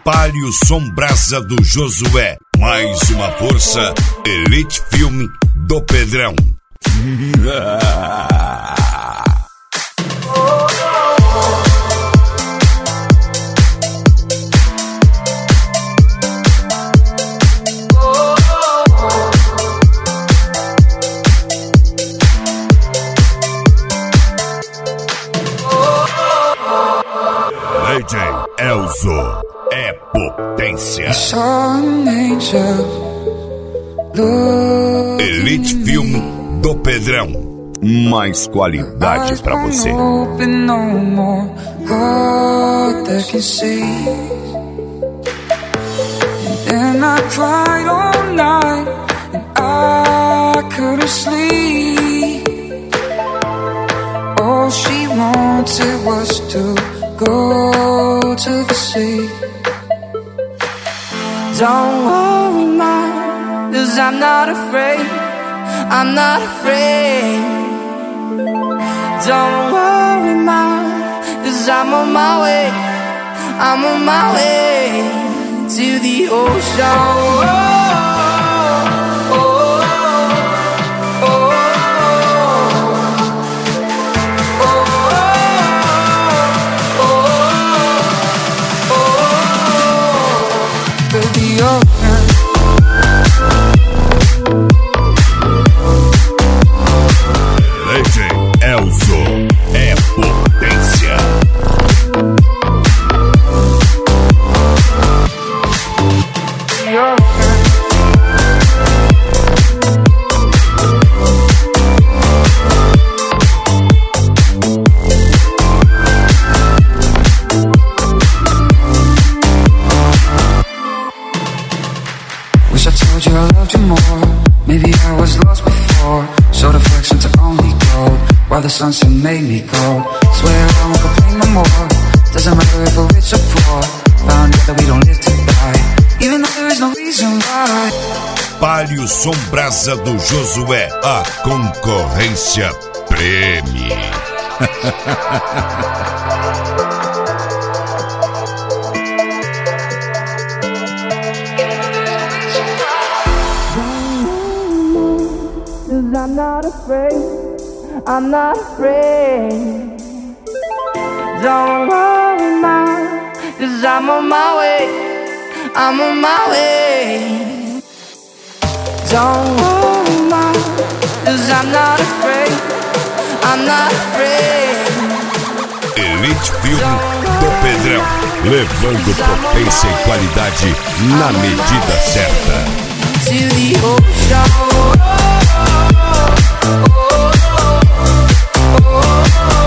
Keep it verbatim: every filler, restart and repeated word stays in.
Palio Sombrasa do Josué. Mais uma força, Elite Filme do Pedrão. D J Elzo é potência. Elite Filme do Pedrão. Mais qualidade pra você. All she wanted was to go to the sea. Don't worry, ma, 'cause I'm not afraid. I'm not afraid. Don't worry, ma, 'cause I'm on my way. I'm on my way to the ocean. D J Elzo é potência. Wish I told you I loved you more. Maybe I was lost before. Showed affection to only gold, while the sunset made me cold. Swear I won't complain no more. Doesn't matter if we're rich or poor. Found out that we don't live to die, even though there is no reason why. Palio Sombrasa do Josué. A concorrência preme. I'm not afraid, I'm not afraid. Don't worry, ma, 'cause I'm on my way, I'm on my way. Don't worry, ma, 'cause I'm not afraid, I'm not afraid. Elite Filme do Pedrão, levando potência e qualidade na medida certa. To the ocean. Oh, oh, oh, oh, oh.